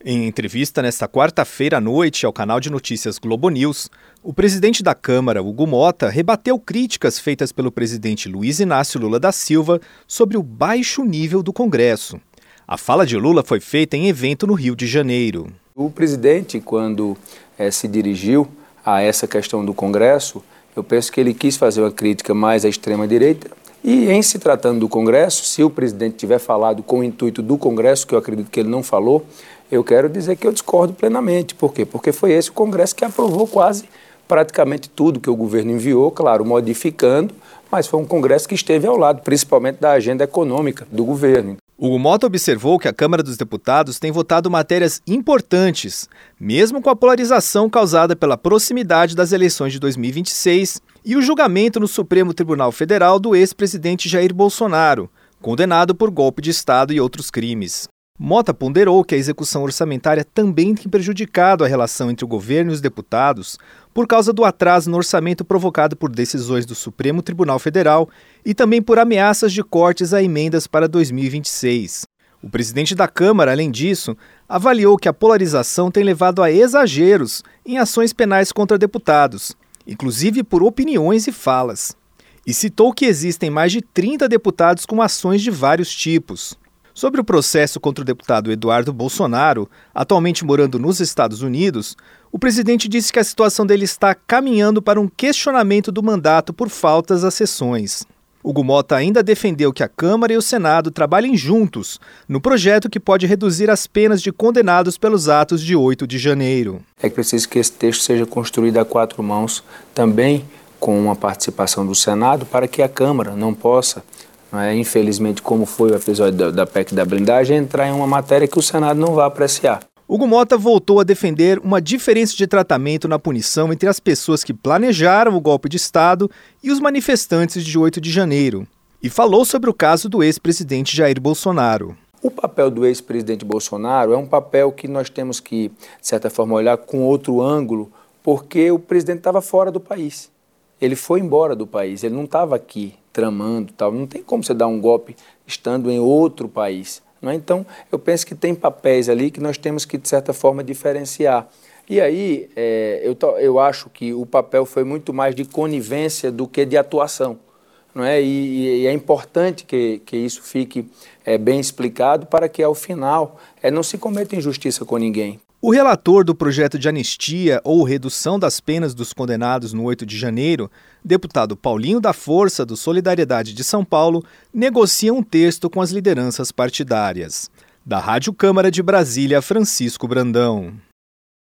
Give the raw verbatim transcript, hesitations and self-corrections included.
Em entrevista nesta quarta-feira à noite ao canal de notícias Globo News, o presidente da Câmara, Hugo Motta, rebateu críticas feitas pelo presidente Luiz Inácio Lula da Silva sobre o baixo nível do Congresso. A fala de Lula foi feita em evento no Rio de Janeiro. O presidente, quando é, se dirigiu a essa questão do Congresso, eu penso que ele quis fazer uma crítica mais à extrema-direita. E em se tratando do Congresso, se o presidente tiver falado com o intuito do Congresso, que eu acredito que ele não falou, eu quero dizer que eu discordo plenamente. Por quê? Porque foi esse o Congresso que aprovou quase praticamente tudo que o governo enviou, claro, modificando, mas foi um Congresso que esteve ao lado, principalmente da agenda econômica do governo. Hugo Motta observou que a Câmara dos Deputados tem votado matérias importantes, mesmo com a polarização causada pela proximidade das eleições de dois mil e vinte e seis e o julgamento no Supremo Tribunal Federal do ex-presidente Jair Bolsonaro, condenado por golpe de Estado e outros crimes. Motta ponderou que a execução orçamentária também tem prejudicado a relação entre o governo e os deputados por causa do atraso no orçamento provocado por decisões do Supremo Tribunal Federal e também por ameaças de cortes a emendas para dois mil e vinte e seis. O presidente da Câmara, além disso, avaliou que a polarização tem levado a exageros em ações penais contra deputados, inclusive por opiniões e falas, e citou que existem mais de trinta deputados com ações de vários tipos. Sobre o processo contra o deputado Eduardo Bolsonaro, atualmente morando nos Estados Unidos, o presidente disse que a situação dele está caminhando para um questionamento do mandato por faltas às sessões. Hugo Motta ainda defendeu que a Câmara e o Senado trabalhem juntos no projeto que pode reduzir as penas de condenados pelos atos de oito de janeiro. É preciso que esse texto seja construído a quatro mãos, também com a participação do Senado, para que a Câmara não possa, não é, infelizmente, como foi o episódio da, da P E C da blindagem, entrar em uma matéria que o Senado não vai apreciar. Hugo Motta voltou a defender uma diferença de tratamento na punição entre as pessoas que planejaram o golpe de Estado e os manifestantes de oito de janeiro. E falou sobre o caso do ex-presidente Jair Bolsonaro. O papel do ex-presidente Bolsonaro é um papel que nós temos que, de certa forma, olhar com outro ângulo, porque o presidente estava fora do país. Ele foi embora do país, ele não estava aqui tramando, tal. Não tem como você dar um golpe estando em outro país. Não é? Então, eu penso que tem papéis ali que nós temos que, de certa forma, diferenciar. E aí, é, eu, eu acho que o papel foi muito mais de conivência do que de atuação. Não é? E, e é importante que, que isso fique é, bem explicado para que, ao final, é, não se cometa injustiça com ninguém. O relator do projeto de anistia ou redução das penas dos condenados no oito de janeiro, deputado Paulinho da Força, do Solidariedade de São Paulo, negocia um texto com as lideranças partidárias. Da Rádio Câmara de Brasília, Francisco Brandão.